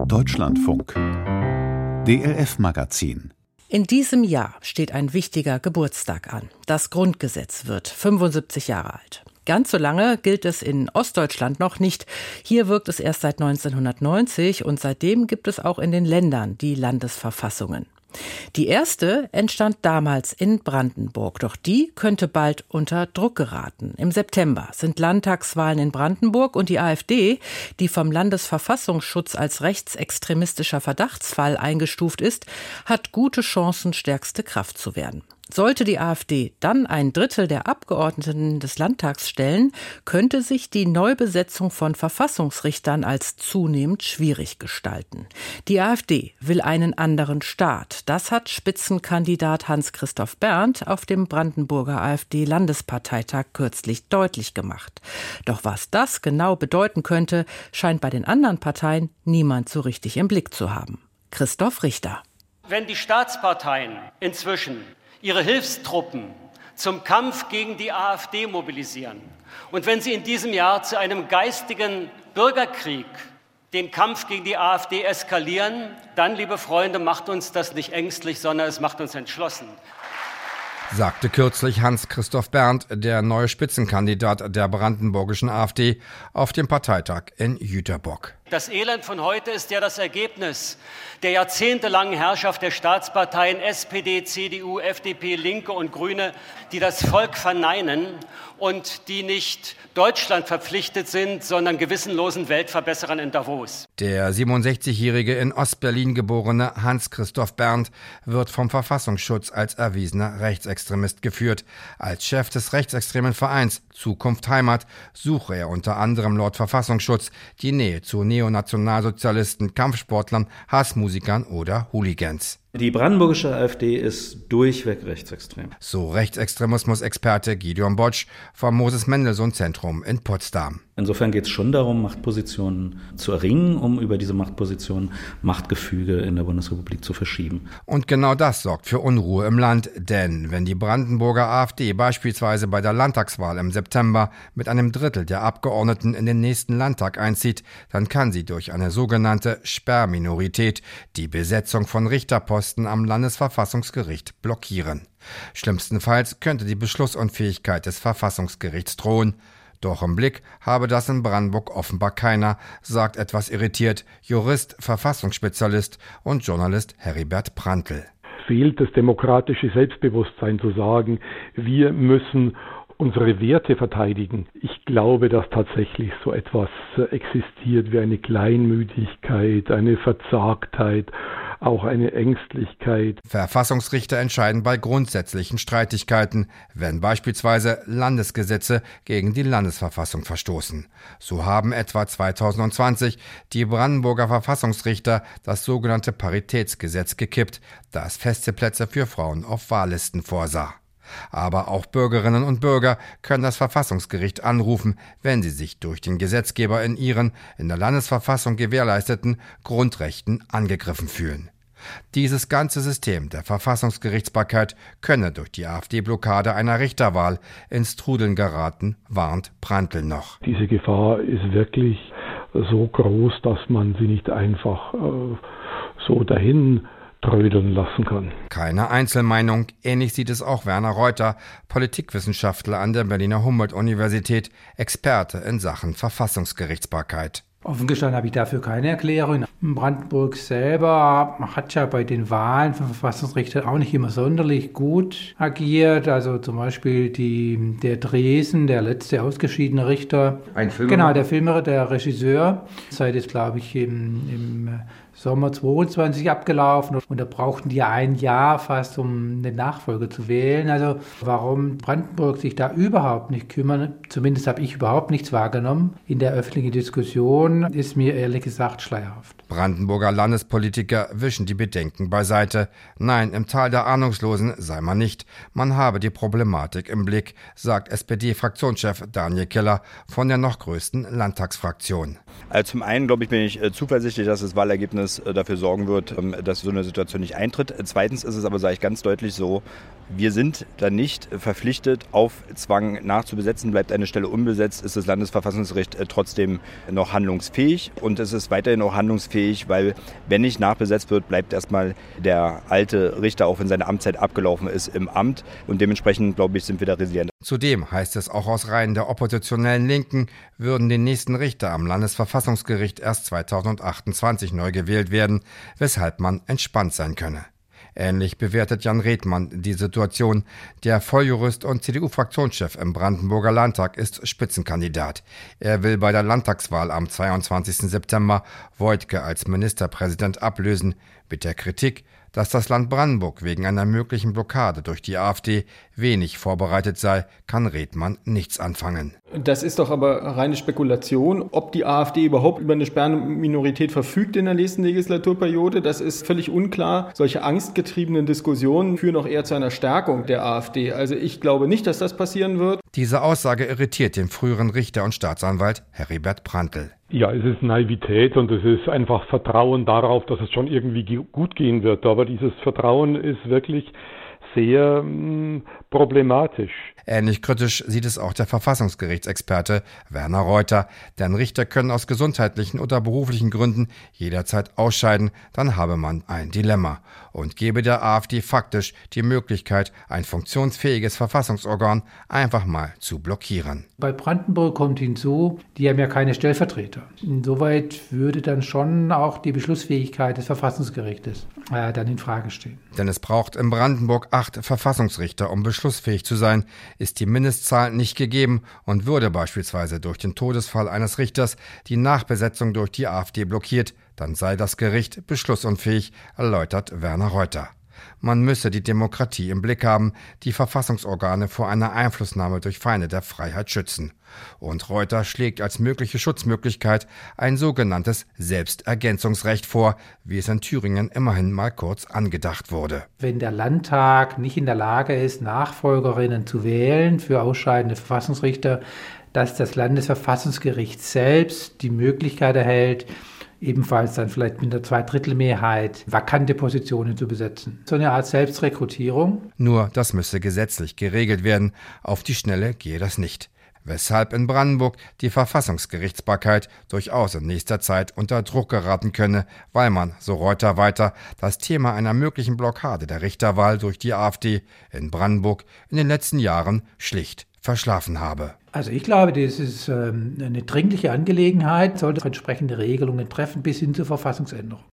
Deutschlandfunk DLF-Magazin. In diesem Jahr steht ein wichtiger Geburtstag an. Das Grundgesetz wird 75 Jahre alt. Ganz so lange gilt es in Ostdeutschland noch nicht. Hier wirkt es erst seit 1990 und seitdem gibt es auch in den Ländern die Landesverfassungen. Die erste entstand damals in Brandenburg, doch die könnte bald unter Druck geraten. Im September sind Landtagswahlen in Brandenburg und die AfD, die vom Landesverfassungsschutz als rechtsextremistischer Verdachtsfall eingestuft ist, hat gute Chancen, stärkste Kraft zu werden. Sollte die AfD dann ein Drittel der Abgeordneten des Landtags stellen, könnte sich die Neubesetzung von Verfassungsrichtern als zunehmend schwierig gestalten. Die AfD will einen anderen Staat. Das hat Spitzenkandidat Hans-Christoph Berndt auf dem Brandenburger AfD-Landesparteitag kürzlich deutlich gemacht. Doch was das genau bedeuten könnte, scheint bei den anderen Parteien niemand so richtig im Blick zu haben. Christoph Richter. Wenn die Staatsparteien inzwischen ihre Hilfstruppen zum Kampf gegen die AfD mobilisieren und wenn sie in diesem Jahr zu einem geistigen Bürgerkrieg den Kampf gegen die AfD eskalieren, dann, liebe Freunde, macht uns das nicht ängstlich, sondern es macht uns entschlossen. Sagte kürzlich Hans-Christoph Berndt, der neue Spitzenkandidat der brandenburgischen AfD, auf dem Parteitag in Jüterbock. Das Elend von heute ist ja das Ergebnis der jahrzehntelangen Herrschaft der Staatsparteien SPD, CDU, FDP, Linke und Grüne, die das Volk verneinen und die nicht Deutschland verpflichtet sind, sondern gewissenlosen Weltverbesserern in Davos. Der 67-jährige in Ostberlin geborene Hans-Christoph Berndt wird vom Verfassungsschutz als erwiesener Rechtsextremist geführt. Als Chef des rechtsextremen Vereins Zukunft Heimat suche er unter anderem laut Verfassungsschutz die Nähe zu Neonationalsozialisten, Kampfsportlern, Hassmusikern oder Hooligans. Die brandenburgische AfD ist durchweg rechtsextrem. So Rechtsextremismus-Experte Gideon Botsch vom Moses-Mendelssohn-Zentrum in Potsdam. Insofern geht es schon darum, Machtpositionen zu erringen, um über diese Machtpositionen Machtgefüge in der Bundesrepublik zu verschieben. Und genau das sorgt für Unruhe im Land, denn wenn die Brandenburger AfD beispielsweise bei der Landtagswahl im September mit einem Drittel der Abgeordneten in den nächsten Landtag einzieht, dann kann sie durch eine sogenannte Sperrminorität die Besetzung von Richterposten am Landesverfassungsgericht blockieren. Schlimmstenfalls könnte die Beschlussunfähigkeit des Verfassungsgerichts drohen. Doch im Blick habe das in Brandenburg offenbar keiner, sagt etwas irritiert Jurist, Verfassungsspezialist und Journalist Heribert Prantl. Fehlt das demokratische Selbstbewusstsein zu sagen, wir müssen unsere Werte verteidigen. Ich glaube, dass tatsächlich so etwas existiert wie eine Kleinmütigkeit, eine Verzagtheit, auch eine Ängstlichkeit. Verfassungsrichter entscheiden bei grundsätzlichen Streitigkeiten, wenn beispielsweise Landesgesetze gegen die Landesverfassung verstoßen. So haben etwa 2020 die Brandenburger Verfassungsrichter das sogenannte Paritätsgesetz gekippt, das feste Plätze für Frauen auf Wahllisten vorsah. Aber auch Bürgerinnen und Bürger können das Verfassungsgericht anrufen, wenn sie sich durch den Gesetzgeber in ihren in der Landesverfassung gewährleisteten Grundrechten angegriffen fühlen. Dieses ganze System der Verfassungsgerichtsbarkeit könne durch die AfD-Blockade einer Richterwahl ins Trudeln geraten, warnt Prantl noch. Diese Gefahr ist wirklich so groß, dass man sie nicht einfach so dahin trödeln lassen kann. Keine Einzelmeinung, ähnlich sieht es auch Werner Reuter, Politikwissenschaftler an der Berliner Humboldt-Universität, Experte in Sachen Verfassungsgerichtsbarkeit. Offen gestanden habe ich dafür keine Erklärung. Brandenburg selber hat ja bei den Wahlen von Verfassungsrichtern auch nicht immer sonderlich gut agiert. Also zum Beispiel der Dresen, der letzte ausgeschiedene Richter. Ein Filmer? Genau, der Filmer, der Regisseur. Seit jetzt, glaube ich, im Sommer 22 abgelaufen und da brauchten die ja ein Jahr fast, um eine Nachfolge zu wählen. Also warum Brandenburg sich da überhaupt nicht kümmern, zumindest habe ich überhaupt nichts wahrgenommen in der öffentlichen Diskussion, ist mir ehrlich gesagt schleierhaft. Brandenburger Landespolitiker wischen die Bedenken beiseite. Nein, im Tal der Ahnungslosen sei man nicht. Man habe die Problematik im Blick, sagt SPD-Fraktionschef Daniel Keller von der noch größten Landtagsfraktion. Also zum einen, glaube ich, bin ich zuversichtlich, dass das Wahlergebnis dafür sorgen wird, dass so eine Situation nicht eintritt. Zweitens ist es aber, sage ich ganz deutlich so, wir sind da nicht verpflichtet, auf Zwang nachzubesetzen. Bleibt eine Stelle unbesetzt, ist das Landesverfassungsgericht trotzdem noch handlungsfähig. handlungsfähig und es ist weiterhin auch handlungsfähig, weil wenn nicht nachbesetzt wird, bleibt erstmal der alte Richter, auch wenn seine Amtszeit abgelaufen ist, im Amt und dementsprechend, glaube ich, sind wir da resilient. Zudem heißt es auch aus Reihen der oppositionellen Linken, würden die nächsten Richter am Landesverfassungsgericht erst 2028 neu gewählt werden, weshalb man entspannt sein könne. Ähnlich bewertet Jan Redmann die Situation. Der Volljurist und CDU-Fraktionschef im Brandenburger Landtag ist Spitzenkandidat. Er will bei der Landtagswahl am 22. September Woidke als Ministerpräsident ablösen, mit der Kritik, dass das Land Brandenburg wegen einer möglichen Blockade durch die AfD wenig vorbereitet sei, kann Redmann nichts anfangen. Das ist doch aber reine Spekulation. Ob die AfD überhaupt über eine Sperrminorität verfügt in der nächsten Legislaturperiode, das ist völlig unklar. Solche angstgetriebenen Diskussionen führen auch eher zu einer Stärkung der AfD. Also ich glaube nicht, dass das passieren wird. Diese Aussage irritiert den früheren Richter und Staatsanwalt Heribert Prantl. Ja, es ist Naivität und es ist einfach Vertrauen darauf, dass es schon irgendwie gut gehen wird. Aber dieses Vertrauen ist wirklich sehr problematisch. Ähnlich kritisch sieht es auch der Verfassungsgerichtsexperte Werner Reuter. Denn Richter können aus gesundheitlichen oder beruflichen Gründen jederzeit ausscheiden. Dann habe man ein Dilemma und gebe der AfD faktisch die Möglichkeit, ein funktionsfähiges Verfassungsorgan einfach mal zu blockieren. Bei Brandenburg kommt hinzu, die haben ja keine Stellvertreter. Insoweit würde dann schon auch die Beschlussfähigkeit des Verfassungsgerichtes dann in Frage stehen. Denn es braucht in Brandenburg 8 Verfassungsrichter, um beschlussfähig zu sein. Ist die Mindestzahl nicht gegeben und würde beispielsweise durch den Todesfall eines Richters die Nachbesetzung durch die AfD blockiert, dann sei das Gericht beschlussunfähig, erläutert Werner Reuter. Man müsse die Demokratie im Blick haben, die Verfassungsorgane vor einer Einflussnahme durch Feinde der Freiheit schützen. Und Reuter schlägt als mögliche Schutzmöglichkeit ein sogenanntes Selbstergänzungsrecht vor, wie es in Thüringen immerhin mal kurz angedacht wurde. Wenn der Landtag nicht in der Lage ist, Nachfolgerinnen zu wählen für ausscheidende Verfassungsrichter, dass das Landesverfassungsgericht selbst die Möglichkeit erhält, ebenfalls dann vielleicht mit einer Zweidrittelmehrheit vakante Positionen zu besetzen. So eine Art Selbstrekrutierung. Nur das müsse gesetzlich geregelt werden. Auf die Schnelle gehe das nicht. Weshalb in Brandenburg die Verfassungsgerichtsbarkeit durchaus in nächster Zeit unter Druck geraten könne, weil man, so Reuter weiter, das Thema einer möglichen Blockade der Richterwahl durch die AfD in Brandenburg in den letzten Jahren schlicht verschlafen habe. Also ich glaube, das ist eine dringliche Angelegenheit, sollte entsprechende Regelungen treffen bis hin zur Verfassungsänderung.